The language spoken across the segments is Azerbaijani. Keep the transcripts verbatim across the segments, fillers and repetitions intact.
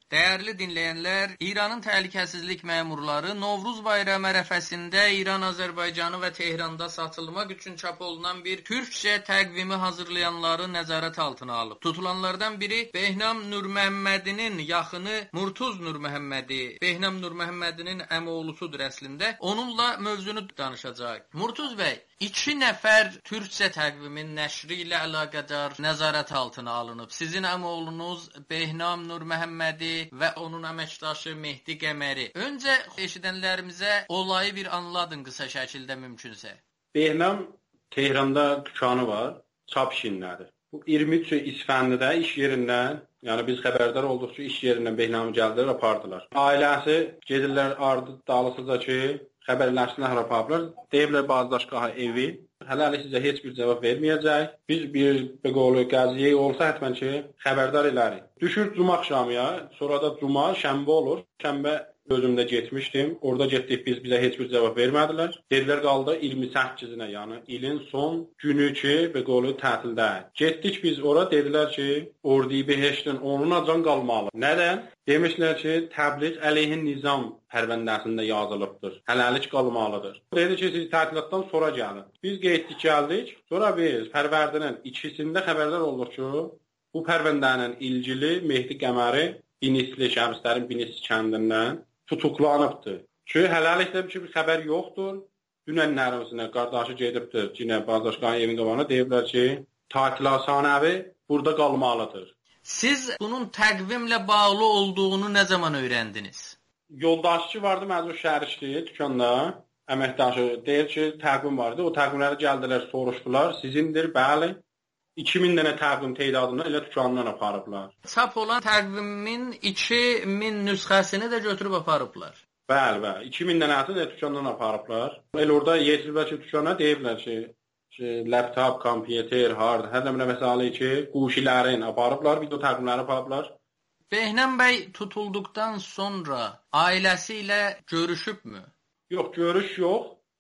Dəyərli dinləyənlər, İranın təhlükəsizlik məmurları Novruz bayramı ərəfəsində İran, Azərbaycanı və Tehranda satılmaq üçün çap olunan bir türkçə təqvimi hazırlayanları nəzarət altına alıb. Tutulanlardan biri Behnam Nurməhəmmədinin yaxını Murtuz Nurməhəmmədi. Behnam Nurməhəmmədinin əmioğlusudur əslində. Onunla mövzunu danışacaq. Murtuz bəy, iki nəfər türkçə təqvimin nəşri ilə əlaqədar nəzarət altına alınıb. Sizin əmioğlunuz Behnam Nurməhəmmədi və onun əməkdaşı Mehdi Qəməri. Öncə eşidənlərimizə olayı bir anladın qısa şəkildə mümkünsə. Behnam Tehranda dükanı var, çap işindədir. Bu iyirmi üç İsfəndidə iş yerindən, yəni biz xəbərdar olduqca iş yerindən Behnamı gəldilər, apardılar. Ailəsi gedirlər ardı dalısıca ki, xəbərləşsinlər, apardılar. Deyiblər bazdaşqaha evi. Hələlik sizə heç bir cavab verməyəcək. Biz bir beqolu qəziyə olsa həttən ki, xəbərdar elərik. Düşür cuma axşamıya, sonra da cuma, şənbə olur. Şənbə özümdə getmişdim. Orada getdik, biz bizə heç bir cavab vermədilər. Dedilər qaldı iyirmi səkkizinə, yəni ilin son günü ki, beqolu tətildə. Getdik biz ora, dedilər ki, Ordu-i Behiştin onunla can qalmalı. Nədən? Demişlər ki, təbliğ əleyhin nizam pərvəndəsində yazılıbdır. Hələlik qalmalıdır. Dedi ki, siz tətilatdan sonra gəlin. Biz getdik, gəldik. Sonra biz pərvərdinin ikisində xəbərdar olduq ki, bu pərvəndənin ilgili Mehdi Qəməri Binisli, Şəmslərin Binisli kəndindən tutuklanıbdır. Ki, hələlikdə bir xəbər yoxdur. Dünənlərimizlə qardaşı gedibdir. Cinə Bazdaşqanın evin qabağına deyiblər ki, tatilatxanəvi burada qalmalıdır. Siz bunun təqvimlə bağlı olduğunu nə zaman öyrəndiniz? Yoldaşçı vardı, məzun şərişdi dükanda. Əməkdaşı deyir ki, təqvim vardı. O təqvimləri gəldilər, soruşdular. Sizindir, bəli. iki min dənə təqvim teydadını elə dükandan aparıblar. Çap olan təqvimin iki min nüsxəsini də götürüb aparıblar. Bəli, bəli. iki min dənəsini də dükandan aparıblar. Elə orada yetiriblər ki, dükana deyiblər ki, ki laptop, kompüter, hard, hər nə məsələ ki, quşilərin aparıblar, video təqvimləri aparıblar. Behnam bəy tutulduqdan sonra ailəsi ilə görüşübmü? Yox, görüş yox.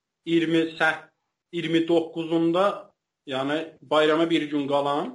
iyirmi doqquzunda, yəni bayrama bir gün qalan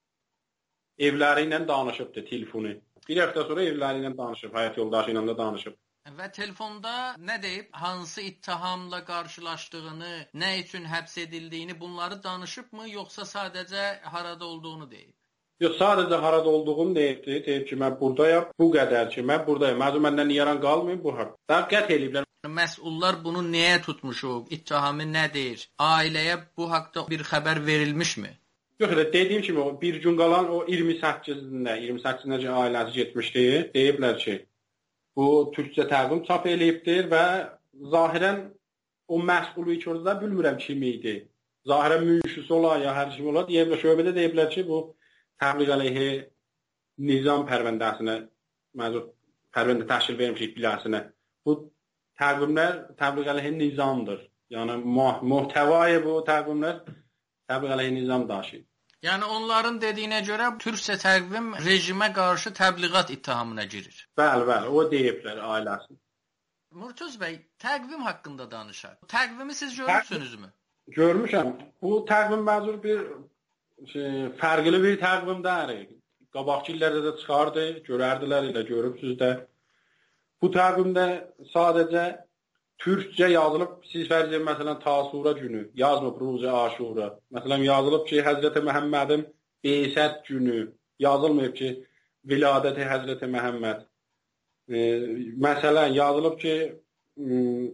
evləri ilə danışıbdı telefonu. Bir həftə sonra evləri ilə danışıb, həyat yoldaşı ilə də danışıb. Və telefonda nə deyib, hansı ittihamla qarşılaşdığını, nə üçün həbs edildiyini bunları danışıbmı, yoxsa sadəcə harada olduğunu deyib? Yox, sadəcə harada olduğunu deyibdi. Deyib ki, mən buradayam, bu qədər ki, mən buradayım. Məzun məndən niyaran qalmayın, bu haqq. Daha qət eləyiblər. Məsullar bunu nəyə tutmuşuq, ittihamı nədir? Ailəyə bu haqda bir xəbər verilmişmi? Yox, elə dediyim kimi, o bir gün qalan o iyirmi səkkizində, iyirmi səkkizində ailəsi getmişdi. Deyiblər ki, bu türkçə təqvim çap eləyibdir və zahirən o məsulü iki orada bilmirəm kim idi. Zahirən münşisi ola ya hər kim ola, deyiblər, şöbədə deyiblər ki, bu təbliğ əleyhi nizam pərvəndəsinə, məzun pərvəndə təşkil vermişik biləsinə. Bu təqvimlər təbliğ əleyhi nizamdır. Yəni muhtəvayı bu təqvimlər təbliğ əleyhi nizam daşıyır. Yəni onların dediyinə görə türkçə təqvim rejimə qarşı təbliğat ittihamına girir. Bəli, bəli, o deyiblər ailəsi. Murtuz bəy, təqvim haqqında danışaq. Təqvimi siz görürsünüzmü? Görmüşəm. Bu təqvim məzur bir şey, fərqli bir təqvim deyil. Qabaqçı illərdə də çıxardı, görərdilər elə görübsüz də. Bu təqvimdə sadəcə türkçə yazılıb, siz fərz edin, məsələn, Tasura günü, yazmıb Ruzi Aşura. Məsələn, yazılıb ki, Həzrəti Məhəmmədin Beysət günü, yazılmayıb ki, Viladəti Həzrəti Məhəmməd. E, məsələn, yazılıb ki, e,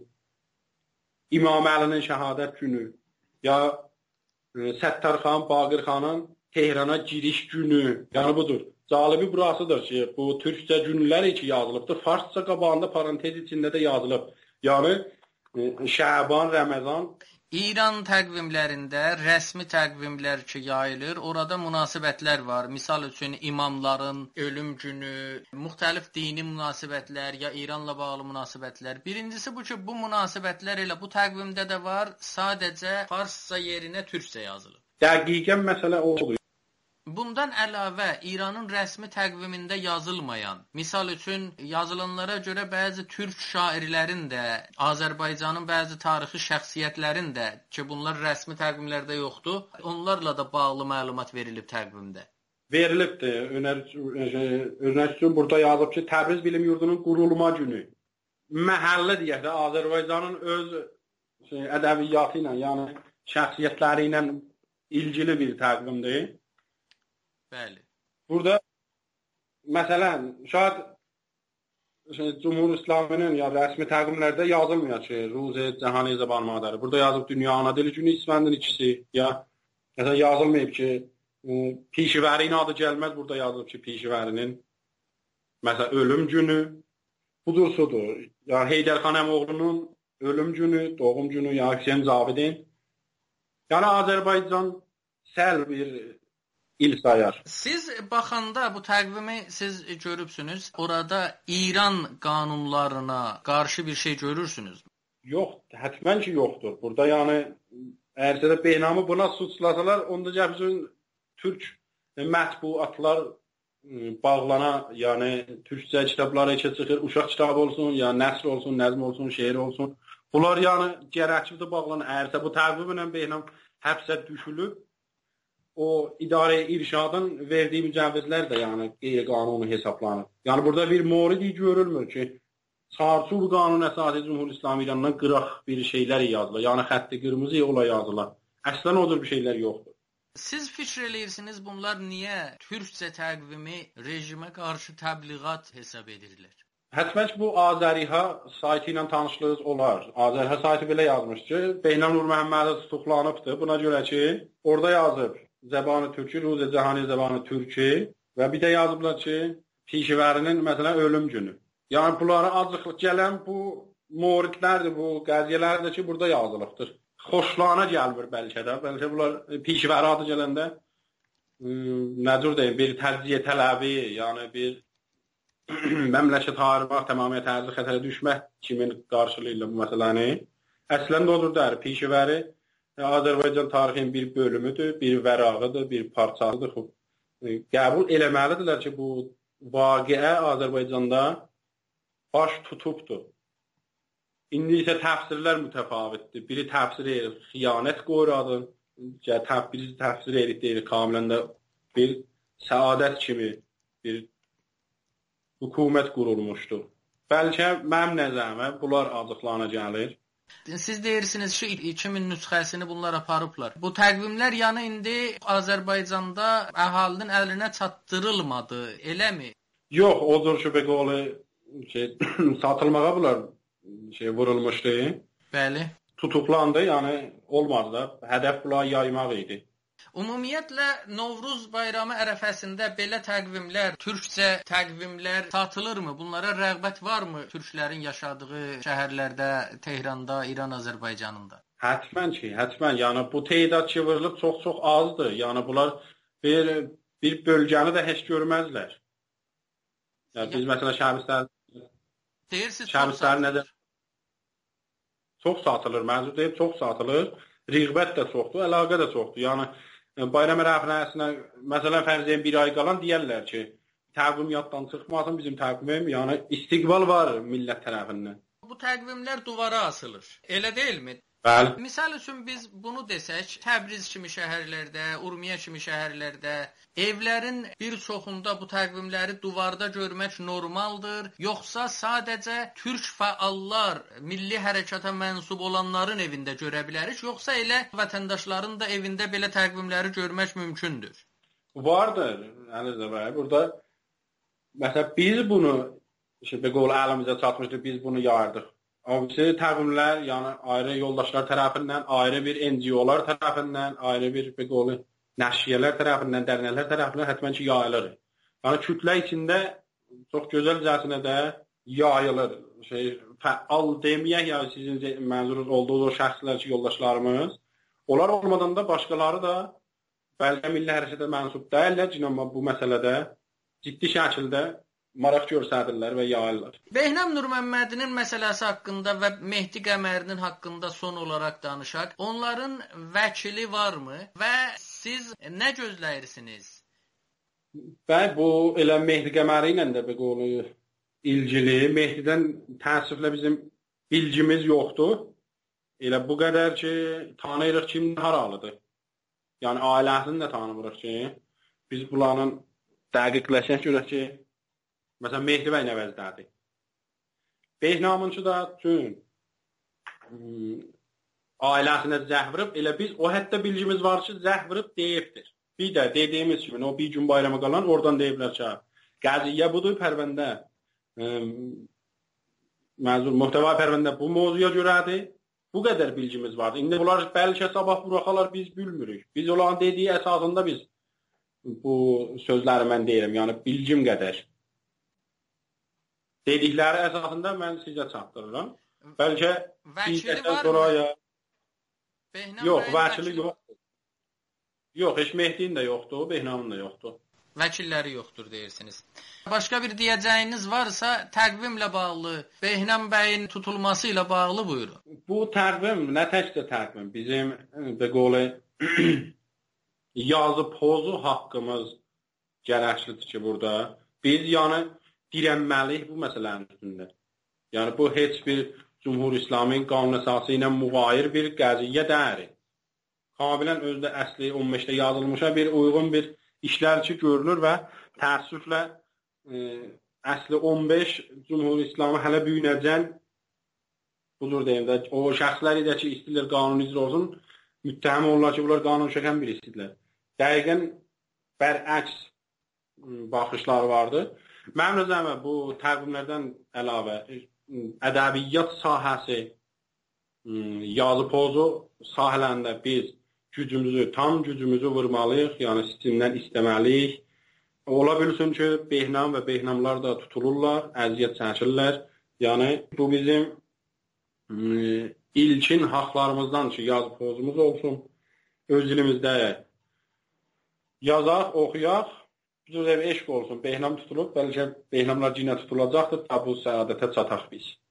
İmam Əlinin şəhadət günü, ya e, Səttarxan, Baqirxanın Tehrana giriş günü, yəni budur. Calibi burasıdır ki, bu türkçə günlər ki yazılıbdır, farsça qabağında parantez içində də yazılıb. Yəni, Şəban, Rəməzan. İran təqvimlərində rəsmi təqvimlər ki yayılır, orada münasibətlər var. Misal üçün imamların ölüm günü, müxtəlif dini münasibətlər ya İranla bağlı münasibətlər. Birincisi bu ki, bu münasibətlər elə bu təqvimdə də var, sadəcə farsça yerinə türkçə yazılıb. Dəqiqən məsələ odur. Bundan əlavə İranın rəsmi təqvimində yazılmayan, misal üçün yazılanlara görə bəzi türk şairlərin də, Azərbaycanın bəzi tarixi şəxsiyyətlərin də ki, bunlar rəsmi təqvimlərdə yoxdur, onlarla da bağlı məlumat verilib təqvimdə. verilibdir. Örnek üçün burada yazıb ki, Təbriz Bilim Yurdunun qurulma günü. Məhəlli deyək də Azərbaycanın öz şey, ədəbiyyatı ilə, yəni şəxsiyyətləri ilə ilgili bir təqvimdir. Bəli. Burada məsələn, şayad şey, Cumhur İslamının ya rəsmi təqvimlərdə yazılmıyor ki, Ruzi Cəhani Zəban Madəri. Burada yazıb Dünya Ana Dili Günü İsfəndin ikisi. Ya mesela yazılmayıb ki, Pişivərin adı gəlməz. Burada yazılıb ki, Pişivərinin mesela ölüm günü budur sudur. Ya Heydər Xan Əmoğlunun ölüm günü, doğum günü, ya Hüseyin Zavidin. Yəni Azərbaycan səl bir il sayar. Siz baxanda bu təqvimi siz görübsünüz. Orada İran qanunlarına qarşı bir şey görürsünüz. Yox, hətmən ki yoxdur. Burada yəni əgər də beynamı buna suçlasalar, onda bizim Türk mətbuatlar bağlana, yəni türkçə kitablara içə çıxır, uşaq kitabı olsun, ya nəsr olsun, nəzm olsun, şeir olsun. Bunlar yəni gərəklidir bağlanan. Əgər bu təqvimlə beynam həbsə düşülüb, o idarə irşadın verdiyi mücəvizlər də yəni qeyri-qanuni hesablanır. Yəni burada bir moridi görülmür ki, sarsur qanun əsası Cumhur İslam İranından qıraq bir şeylər yazılır. Yəni xətti qırmızı yola yazılır. Əslən odur bir şeylər yoxdur. Siz fikr eləyirsiniz bunlar niyə türkcə təqvimi rejimə qarşı təbliğat hesab edirlər? Hətmən ki, bu Azəriha saytı ilə tanışlığınız olar. Azəriha saytı belə yazmış ki, Beynam Nur Məhəmmədə tutuqlanıbdır. Buna görə ki, orada yazıb Zəbanı Türkü, Ruzi Cəhani Zəbanı Türkü və bir də yazıblar ki, Pişivərinin məsələn ölüm günü. Yəni bunlara azlıq gələn bu moridlərdir, bu qəziyyələrdir ki, burada yazılıbdır. Xoşlarına gəlmir bəlkə də. Bəlkə bunlar Pişivəri adı gələndə nə cür deyim, bir təzyiyə tələbi, yəni bir məmləkət ayırmaq, tamamilə tərzi xətərə düşmək kimin qarşılığıyla bu məsələni. Əslində odur der, Pişivəri Azərbaycan tarixinin bir bölümüdür, bir vərağıdır, bir parçasıdır. Qəbul eləməlidirlər ki, bu vaqiə Azərbaycanda baş tutubdur. İndi isə təfsirlər mütəfavitdir. Biri təfsir edir, xiyanət qoyradır. Birisi təfsir edir, deyir, kamilən də bir səadət kimi bir hökumət qurulmuşdur. Bəlkə mənim nəzərimə bunlar azıqlana gəlir. Siz deyirsiniz ki, iki min nüsxəsini bunlar aparıblar. Bu təqvimlər yəni indi Azərbaycanda əhalinin əlinə çatdırılmadı, eləmi? Yox, odur ki, bəqoğlu şey, satılmağa bunlar şey vurulmuşdu. Bəli. Tutuqlandı, yəni olmadı da. Hədəf bunlar yaymaq idi. Ümumiyyətlə, Novruz bayramı ərəfəsində belə təqvimlər, türkcə təqvimlər satılırmı? Bunlara rəğbət varmı türklərin yaşadığı şəhərlərdə, Tehranda, İran, Azərbaycanında? Hətmən ki, hətmən. Yəni bu teydad çevrilib çox-çox azdır. Yəni bunlar bir, bir bölgəni də heç görməzlər. Yəni biz məsələn şəbistər deyirsiniz, çox satılır. Çox satılır, mənzur deyib, çox satılır. Rəğbət də çoxdur, əlaqə də çoxdur. Yəni bayram ərəfəsinə məsələn fərzən bir ay qalan deyərlər ki, təqvim yaddan çıxmasın bizim təqvim, yəni istiqbal var millət tərəfindən. Bu təqvimlər duvara asılır. Elə deyilmi? Bəli. Misal üçün biz bunu desək, Təbriz kimi şəhərlərdə, Urmiya kimi şəhərlərdə evlərin bir çoxunda bu təqvimləri duvarda görmək normaldır, yoxsa sadəcə türk fəallar, milli hərəkata mənsub olanların evində görə bilərik, yoxsa elə vətəndaşların da evində belə təqvimləri görmək mümkündür? Vardır, Əliz bəy. Burada məsələn biz bunu işte bəqol əlimizə çatmışdı, biz bunu yayırdıq. Avcı təqvimlər, yəni ayrı yoldaşlar tərəfindən, ayrı bir N G O'lar tərəfindən, ayrı bir bəqolu nəşriyyələr tərəfindən, dərnəklər tərəfindən hətmən ki yayılır. Yəni kütlə içində çox gözəlcəsinə də yayılır. Şey, fəal deməyək, yəni sizin mənzurunuz olduğu o şəxslər ki, yoldaşlarımız, onlar olmadan da başqaları da bəlkə milli hərəkətə mənsub deyirlər, amma bu məsələdə ciddi şəkildə maraq göstərirlər və yayırlar. Behnam Nurməmmədinin məsələsi haqqında və Mehdi Qəmərinin haqqında son olaraq danışaq. Onların vəkili varmı və siz nə gözləyirsiniz? Bəli, bu elə Mehdi Qəməri ilə də bəqolu ilgili. Mehdidən təəssüflə bizim bilgimiz yoxdur. Elə bu qədər ki, tanıyırıq kim haralıdır. Yəni ailəsini də tanımırıq ki. biz bunların dəqiqləşək görək ki, məsələn, Mehdi bəy Nəvəzdədir. Behnamınçı da tüm ailəsinə zəh vurub, elə biz o hətta bilgimiz var ki, zəh vurub deyibdir. Bir də dediyimiz kimi, o bir gün bayrama qalan oradan deyiblər ki, qəziyyə budur, pərvəndə məzun muhtəva pərvəndə bu mövzuya görədir. Bu qədər bilgimiz vardı. İndi bunlar bəlkə sabah buraxalar biz bilmirik. Biz olan dediyi əsasında biz bu sözləri mən deyirəm, yəni bilgim qədər. Dedikləri əsasında mən sizə çatdırıram. Bəlkə vəkili var mı? Yox, vəkili yoxdur. Yox, heç Mehdinin də yoxdur, Behnamın da yoxdur. Vəkilləri yoxdur deyirsiniz. Başqa bir deyəcəyiniz varsa, təqvimlə bağlı, Behnam bəyin tutulması ilə bağlı buyurun. Bu təqvim, nə təkcə təqvim, bizim bəqolə yazı pozu haqqımız gərəklidir ki, burada. Biz yəni dirənməliyik bu məsələnin üstündə. Yəni bu heç bir Cumhur-İslamın qanun əsası ilə müğayir bir qəziyyə deyil. Kamilən özdə əsli on beşdə yazılmışa bir uyğun bir işlər ki görülür və təəssüflə e, əsli on beş Cumhur-İslamı hələ büyünəcən budur deyim də, o şəxsləri də ki istəyirlər qanun icra olsun, müttəhəm olurlar ki, bunlar qanun çəkən bir istəyirlər. Dəqiqən bərəks baxışlar vardır. Mənim nəzərimə bu təqvimlərdən əlavə ədəbiyyat sahəsi, yazı pozu sahələrində biz gücümüzü, tam gücümüzü vurmalıyıq, yəni sistemdən istəməliyik. Ola bilsin ki, Behnam və Behnamlar da tutulurlar, əziyyət çəkirlər. Yəni, bu bizim e, ilkin haqlarımızdan ki, yazı pozumuz olsun, öz dilimizdə yazaq, oxuyaq, bizim ev eşq olsun, Behnam tutulub, bəlkə Behnamlar cinə tutulacaqdır, da bu səadətə çataq biz.